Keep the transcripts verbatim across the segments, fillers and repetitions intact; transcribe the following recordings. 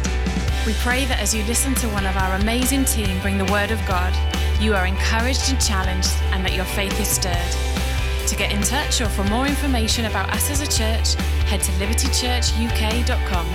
We pray that as you listen to one of our amazing team bring the Word of God, you are encouraged and challenged and that your faith is stirred. To get in touch or for more information about us as a church, head to liberty church u k dot com.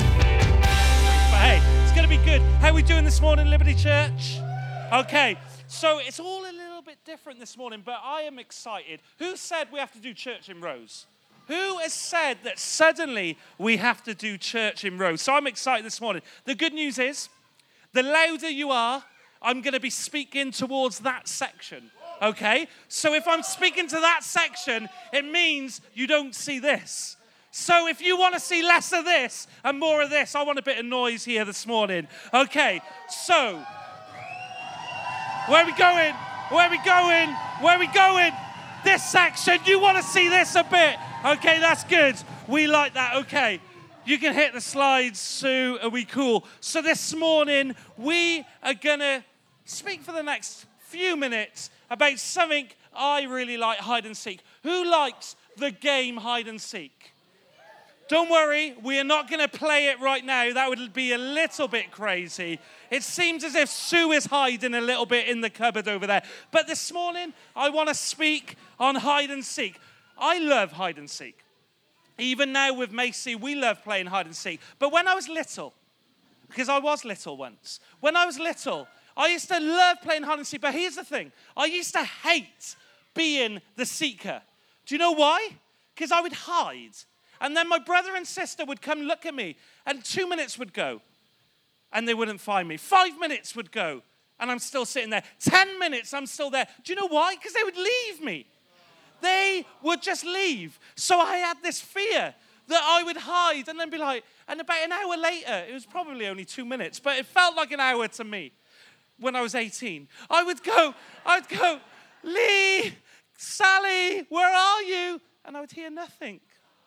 But hey, it's going to be good. How are we doing this morning, Liberty Church? Okay, so it's all a little bit different this morning, but I am excited. Who said we have to do church in rows? Who has said that suddenly we have to do church in rows? So I'm excited this morning. The good news is, the louder you are, I'm going to be speaking towards that section, okay? So if I'm speaking to that section, it means you don't see this. So if you want to see less of this and more of this, I want a bit of noise here this morning. Okay, so where are we going? Where are we going? Where are we going? This section, you want to see this a bit. Okay, that's good. We like that. Okay, you can hit the slides, Sue. Are we cool? So this morning, we are going to speak for the next few minutes about something I really like, hide and seek. Who likes the game hide and seek? Don't worry, we are not going to play it right now. That would be a little bit crazy. It seems as if Sue is hiding a little bit in the cupboard over there. But this morning, I want to speak on hide and seek. I love hide and seek. Even now with Macy, we love playing hide and seek. But when I was little, because I was little once, when I was little, I used to love playing hide and seek. But here's the thing. I used to hate being the seeker. Do you know why? Because I would hide. And then my brother and sister would come look at me, and two minutes would go, and they wouldn't find me. Five minutes would go, and I'm still sitting there. Ten minutes, I'm still there. Do you know why? Because they would leave me. They would just leave. So I had this fear that I would hide and then be like, and about an hour later, it was probably only two minutes, but it felt like an hour to me when I was eighteen. I would go, I'd go, Lee, Sally, where are you? And I would hear nothing.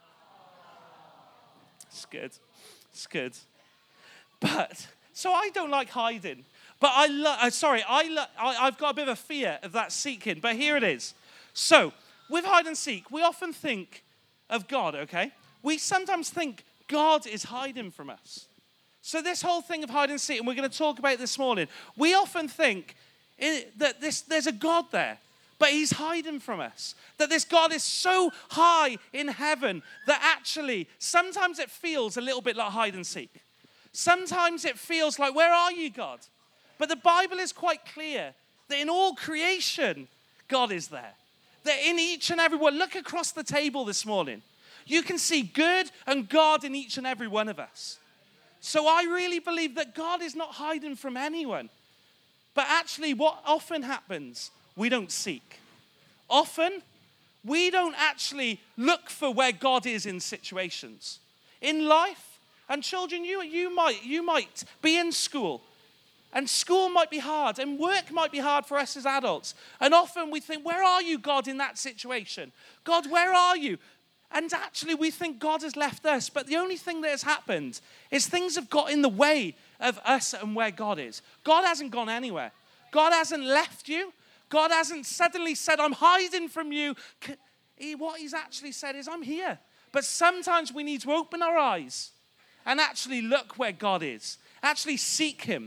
It's good. It's good. But, so I don't like hiding. But I love, uh, sorry, I lo- I, I've got a bit of a fear of that seeking. But here it is. So, with hide and seek, we often think of God, okay? We sometimes think God is hiding from us. So this whole thing of hide and seek, and we're going to talk about it this morning, we often think it, that this, there's a God there, but he's hiding from us. That this God is so high in heaven that actually sometimes it feels a little bit like hide and seek. Sometimes it feels like, where are you, God? But the Bible is quite clear that in all creation, God is there. That in each and every one, look across the table this morning. You can see good and God in each and every one of us. So I really believe that God is not hiding from anyone. But actually what often happens, we don't seek. Often, we don't actually look for where God is in situations. In life, and children, you, you, might, you might be in school. And school might be hard, and work might be hard for us as adults. And often we think, where are you, God, in that situation? God, where are you? And actually we think God has left us. But the only thing that has happened is things have got in the way of us and where God is. God hasn't gone anywhere. God hasn't left you. God hasn't suddenly said, I'm hiding from you. He, what he's actually said is, I'm here. But sometimes we need to open our eyes and actually look where God is. Actually seek him.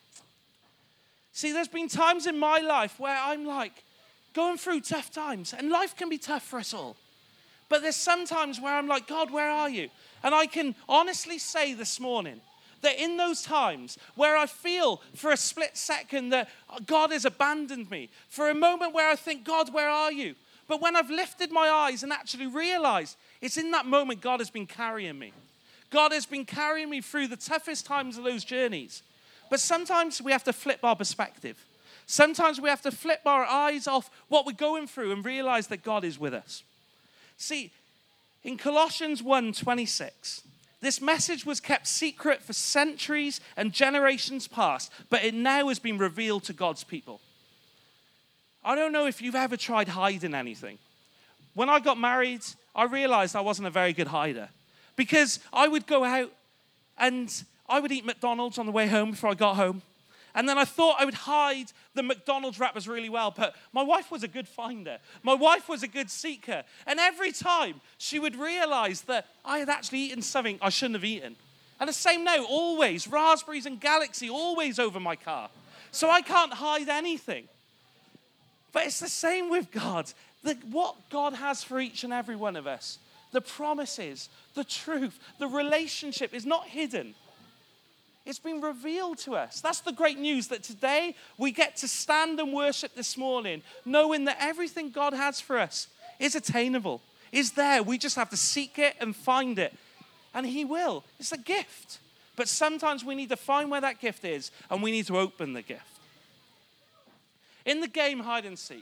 See, there's been times in my life where I'm like going through tough times, and life can be tough for us all. But there's some times where I'm like, God, where are you? And I can honestly say this morning that in those times where I feel for a split second that God has abandoned me, for a moment where I think, God, where are you? But when I've lifted my eyes and actually realized it's in that moment God has been carrying me. God has been carrying me through the toughest times of those journeys. But sometimes we have to flip our perspective. Sometimes we have to flip our eyes off what we're going through and realize that God is with us. See, in Colossians one twenty-six, this message was kept secret for centuries and generations past, but it now has been revealed to God's people. I don't know if you've ever tried hiding anything. When I got married, I realized I wasn't a very good hider because I would go out and I would eat McDonald's on the way home before I got home. And then I thought I would hide the McDonald's wrappers really well, but my wife was a good finder. My wife was a good seeker. And every time she would realize that I had actually eaten something I shouldn't have eaten. And the same now, always, raspberries and Galaxy, always over my car. So I can't hide anything. But it's the same with God. The, what God has for each and every one of us, the promises, the truth, the relationship is not hidden. It's been revealed to us. That's the great news, that today we get to stand and worship this morning, knowing that everything God has for us is attainable, is there. We just have to seek it and find it. And he will. It's a gift. But sometimes we need to find where that gift is, and we need to open the gift. In the game hide and seek,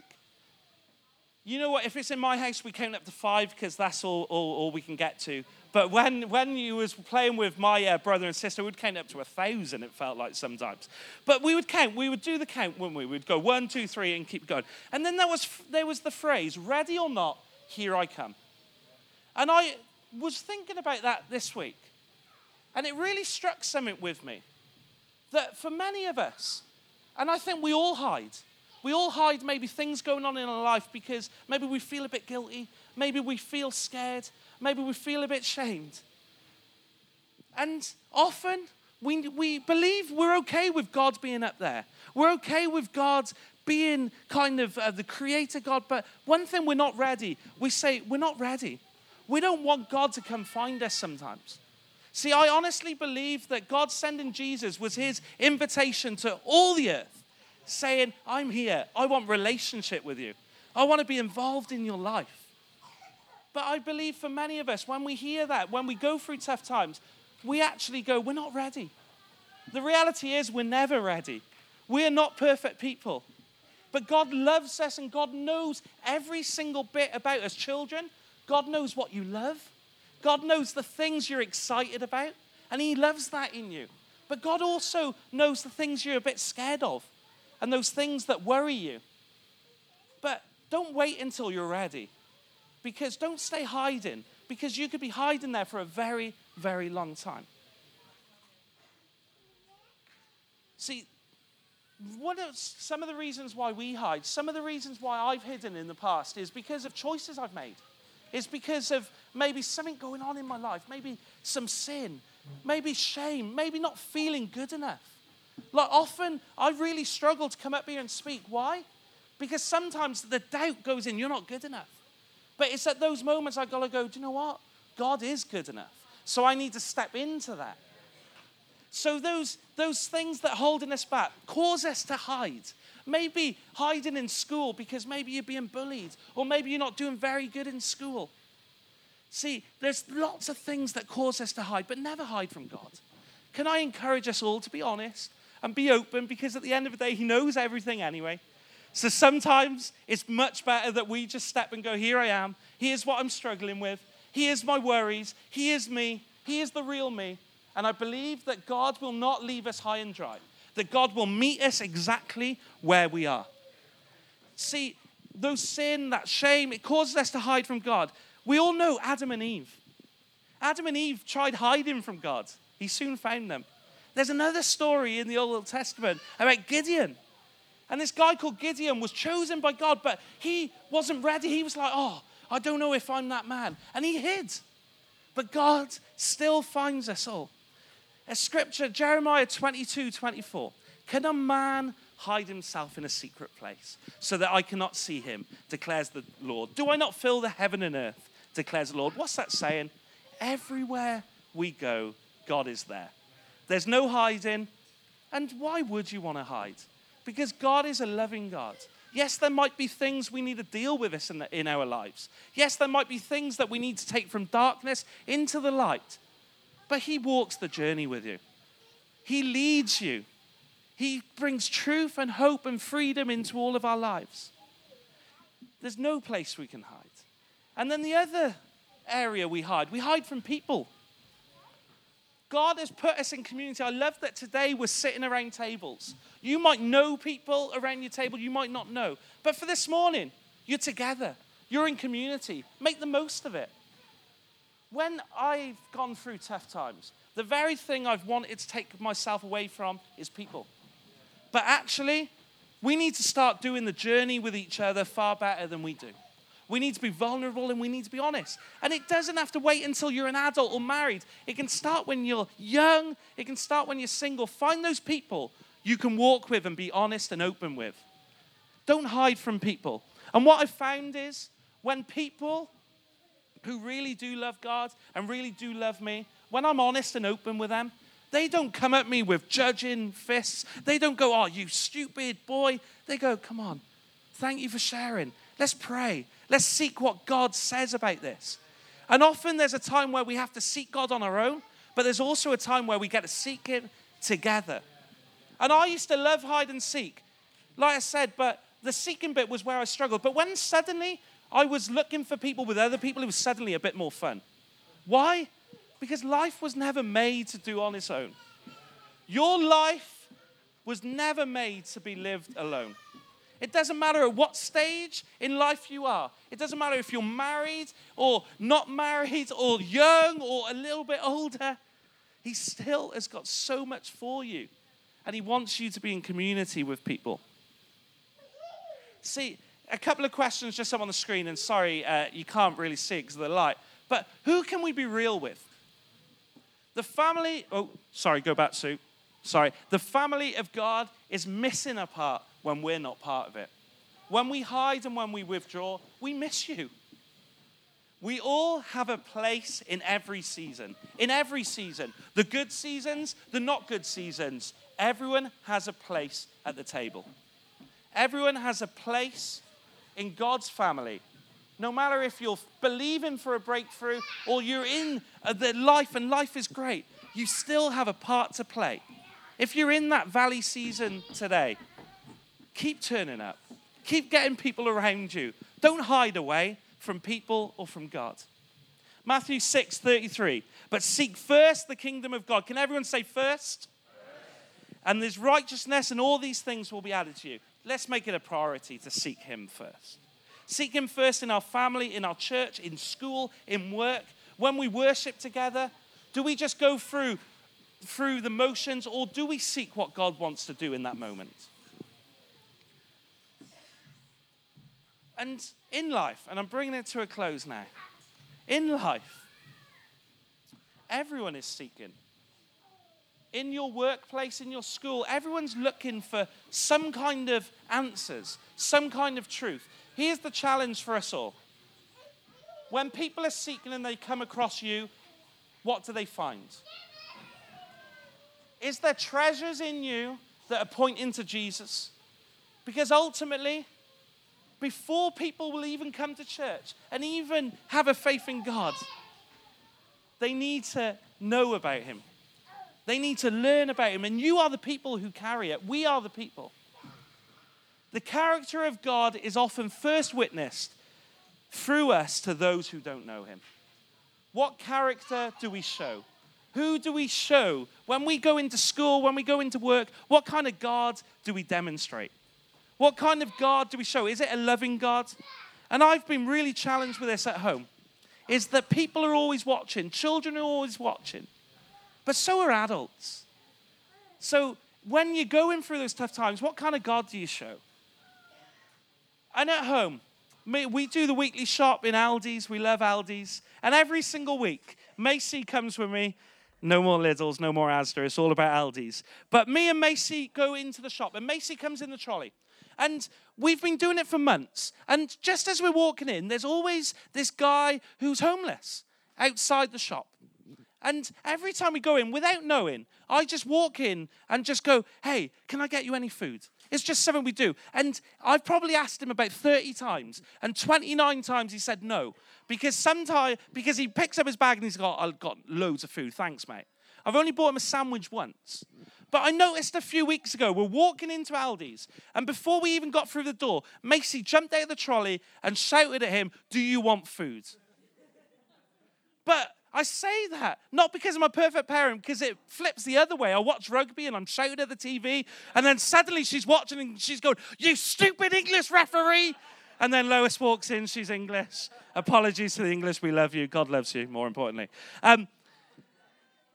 you know what? If it's in my house, we count up to five because that's all, all, all we can get to. But when, when you was playing with my uh, brother and sister, we'd count up to a thousand, it felt like sometimes. But we would count. We would do the count, wouldn't we? We'd go one, two, three, and keep going. And then there was, there was the phrase, ready or not, here I come. And I was thinking about that this week. And it really struck something with me. That for many of us, and I think we all hide. We all hide maybe things going on in our life because maybe we feel a bit guilty. Maybe we feel scared. Maybe we feel a bit shamed. And often we, we believe we're okay with God being up there. We're okay with God being kind of uh, the creator God. But one thing we're not ready, we say we're not ready. We don't want God to come find us sometimes. See, I honestly believe that God sending Jesus was his invitation to all the earth, saying, I'm here. I want relationship with you. I want to be involved in your life. But I believe for many of us, when we hear that, when we go through tough times, we actually go, we're not ready. The reality is we're never ready. We're not perfect people. But God loves us and God knows every single bit about us. Children, God knows what you love. God knows the things you're excited about. And he loves that in you. But God also knows the things you're a bit scared of. And those things that worry you. But don't wait until you're ready. Because don't stay hiding. Because you could be hiding there for a very, very long time. See, one of some of the reasons why we hide, some of the reasons why I've hidden in the past is because of choices I've made. It's because of maybe something going on in my life. Maybe some sin. Maybe shame. Maybe not feeling good enough. Like often, I really struggle to come up here and speak. Why? Because sometimes the doubt goes in, you're not good enough. But it's at those moments I gotta go, do you know what? God is good enough. So I need to step into that. So those, those things that are holding us back cause us to hide. Maybe hiding in school because maybe you're being bullied. Or maybe you're not doing very good in school. See, there's lots of things that cause us to hide, but never hide from God. Can I encourage us all to be honest and be open, because at the end of the day, he knows everything anyway. So sometimes it's much better that we just step and go, here I am. Here's what I'm struggling with. Here's my worries. Here's me. Here's the real me. And I believe that God will not leave us high and dry. That God will meet us exactly where we are. See, those sin, that shame, it causes us to hide from God. We all know Adam and Eve. Adam and Eve tried hiding from God. He soon found them. There's another story in the Old Testament about Gideon. And this guy called Gideon was chosen by God, but he wasn't ready. He was like, oh, I don't know if I'm that man. And he hid. But God still finds us all. A scripture, Jeremiah twenty-two, twenty-four. Can a man hide himself in a secret place so that I cannot see him, declares the Lord? Do I not fill the heaven and earth, declares the Lord? What's that saying? Everywhere we go, God is there. There's no hiding. And why would you want to hide? Because God is a loving God. Yes, there might be things we need to deal with us in, the, in our lives. Yes, there might be things that we need to take from darkness into the light. But he walks the journey with you. He leads you. He brings truth and hope and freedom into all of our lives. There's no place we can hide. And then the other area we hide, we hide from people. God has put us in community. I love that today we're sitting around tables. You might know people around your table, you might not know. But for this morning, you're together. You're in community. Make the most of it. When I've gone through tough times, the very thing I've wanted to take myself away from is people. But actually, we need to start doing the journey with each other far better than we do. We need to be vulnerable and we need to be honest. And it doesn't have to wait until you're an adult or married. It can start when you're young. It can start when you're single. Find those people you can walk with and be honest and open with. Don't hide from people. And what I've found is when people who really do love God and really do love me, when I'm honest and open with them, they don't come at me with judging fists. They don't go, oh, you stupid boy. They go, come on, thank you for sharing. Let's pray. Let's seek what God says about this. And often there's a time where we have to seek God on our own, but there's also a time where we get to seek him together. And I used to love hide and seek, like I said, but the seeking bit was where I struggled. But when suddenly I was looking for people with other people, it was suddenly a bit more fun. Why? Because life was never made to do on its own. Your life was never made to be lived alone. It doesn't matter at what stage in life you are. It doesn't matter if you're married or not married or young or a little bit older. He still has got so much for you. And he wants you to be in community with people. See, a couple of questions just up on the screen. And sorry, uh, you can't really see it because of the light. But who can we be real with? The family, oh, sorry, go back, Sue. Sorry. The family of God is missing a part when we're not part of it. When we hide and when we withdraw, we miss you. We all have a place in every season. In every season. The good seasons, the not good seasons. Everyone has a place at the table. Everyone has a place in God's family. No matter if you're believing for a breakthrough or you're in the life and life is great, you still have a part to play. If you're in that valley season today, keep turning up. Keep getting people around you. Don't hide away from people or from God. Matthew six thirty-three. But seek first the kingdom of God. Can everyone say first? First. And there's righteousness and all these things will be added to you. Let's make it a priority to seek him first. Seek him first in our family, in our church, in school, in work. When we worship together, do we just go through, through the motions or do we seek what God wants to do in that moment? And in life, and I'm bringing it to a close now, in life, everyone is seeking. In your workplace, in your school, everyone's looking for some kind of answers, some kind of truth. Here's the challenge for us all. When people are seeking and they come across you, what do they find? Is there treasures in you that are pointing to Jesus? Because ultimately, before people will even come to church and even have a faith in God, they need to know about him. They need to learn about him. And you are the people who carry it. We are the people. The character of God is often first witnessed through us to those who don't know him. What character do we show? Who do we show? When we go into school, when we go into work, what kind of God do we demonstrate? What kind of God do we show? Is it a loving God? And I've been really challenged with this at home, is that people are always watching. Children are always watching. But so are adults. So when you're going through those tough times, what kind of God do you show? And at home, we do the weekly shop in Aldi's. We love Aldi's. And every single week, Macy comes with me. No more Lidl's, no more Asda. It's all about Aldi's. But me and Macy go into the shop. And Macy comes in the trolley. And we've been doing it for months. And just as we're walking in, there's always this guy who's homeless outside the shop. And every time we go in, without knowing, I just walk in and just go, hey, can I get you any food? It's just something we do. And I've probably asked him about thirty times. And twenty-nine times he said no. Because sometimes, because he picks up his bag and he's got, I've got loads of food. Thanks, mate. I've only bought him a sandwich once. But I noticed a few weeks ago, we're walking into Aldi's. And before we even got through the door, Macy jumped out of the trolley and shouted at him, do you want food? But I say that, not because I'm a perfect parent, because it flips the other way. I watch rugby and I'm shouting at the T V, and then suddenly she's watching and she's going, you stupid English referee! And then Lois walks in, she's English. Apologies to the English, we love you. God loves you, more importantly. Um,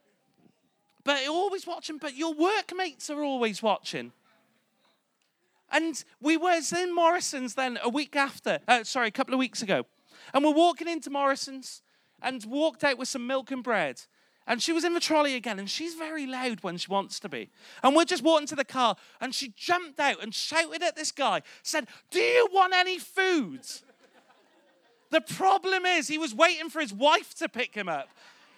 but you're always watching, but your workmates are always watching. And we was in Morrison's then a week after, uh, sorry, a couple of weeks ago. And we're walking into Morrison's and walked out with some milk and bread. And she was in the trolley again, and she's very loud when she wants to be. And we're just walking to the car, and she jumped out and shouted at this guy, said, "Do you want any food?" The problem is he was waiting for his wife to pick him up.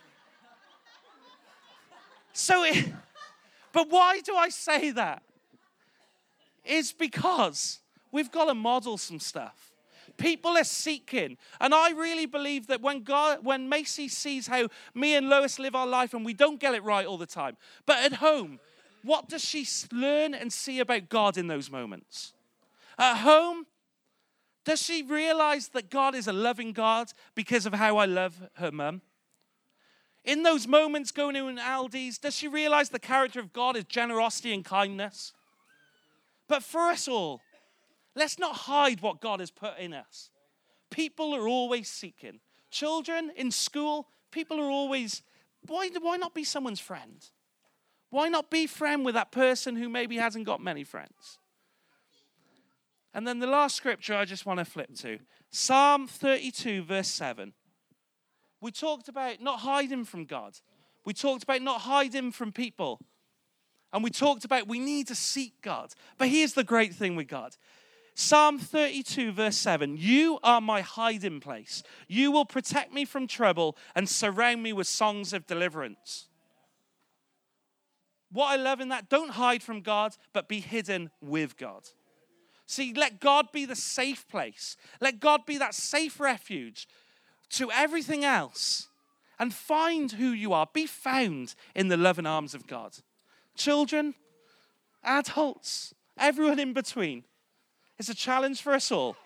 So, it, but why do I say that? It's because we've got to model some stuff. People are seeking. And I really believe that when God, when Macy sees how me and Lois live our life, and we don't get it right all the time, but at home, what does she learn and see about God in those moments? At home, does she realize that God is a loving God because of how I love her mum? In those moments going to an Aldi's, does she realize the character of God is generosity and kindness? But for us all, let's not hide what God has put in us. People are always seeking. Children in school, people are always, why, why not be someone's friend? Why not be friend with that person who maybe hasn't got many friends? And then the last scripture I just want to flip to, Psalm thirty-two, verse seven. We talked about not hiding from God. We talked about not hiding from people. And we talked about we need to seek God. But here's the great thing with God. Psalm thirty-two, verse seven. You are my hiding place. You will protect me from trouble and surround me with songs of deliverance. What I love in that, don't hide from God, but be hidden with God. See, let God be the safe place. Let God be that safe refuge to everything else. And find who you are. Be found in the loving arms of God. Children, adults, everyone in between. It's a challenge for us all.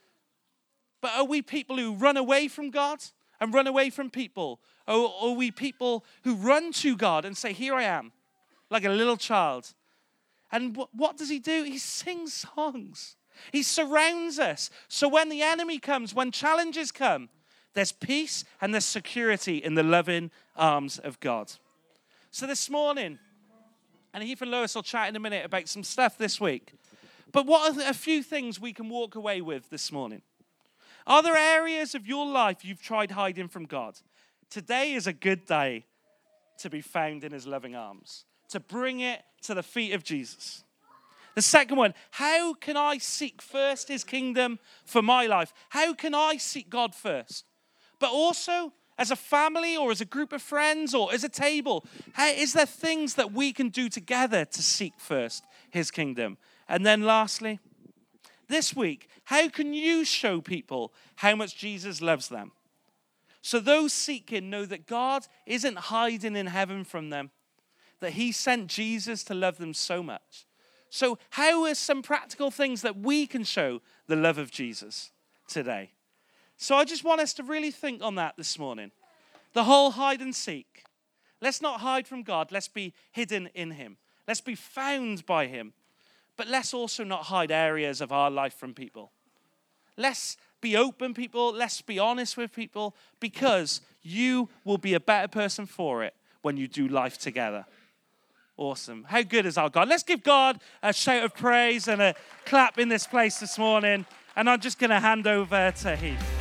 But are we people who run away from God and run away from people? Or are we people who run to God and say, here I am, like a little child? And what does he do? He sings songs. He surrounds us. So when the enemy comes, when challenges come, there's peace and there's security in the loving arms of God. So this morning, and Heath and Lois will chat in a minute about some stuff this week. But what are a few things we can walk away with this morning? Are there areas of your life you've tried hiding from God? Today is a good day to be found in his loving arms, to bring it to the feet of Jesus. The second one, how can I seek first his kingdom for my life? How can I seek God first? But also, as a family or as a group of friends or as a table, how, is there things that we can do together to seek first his kingdom? And then lastly, this week, how can you show people how much Jesus loves them? So those seeking know that God isn't hiding in heaven from them, that he sent Jesus to love them so much. So how are some practical things that we can show the love of Jesus today? So I just want us to really think on that this morning. The whole hide and seek. Let's not hide from God. Let's be hidden in him. Let's be found by him. But let's also not hide areas of our life from people. Let's be open, people. Let's be honest with people, because you will be a better person for it when you do life together. Awesome. How good is our God? Let's give God a shout of praise and a clap in this place this morning. And I'm just going to hand over to Heath.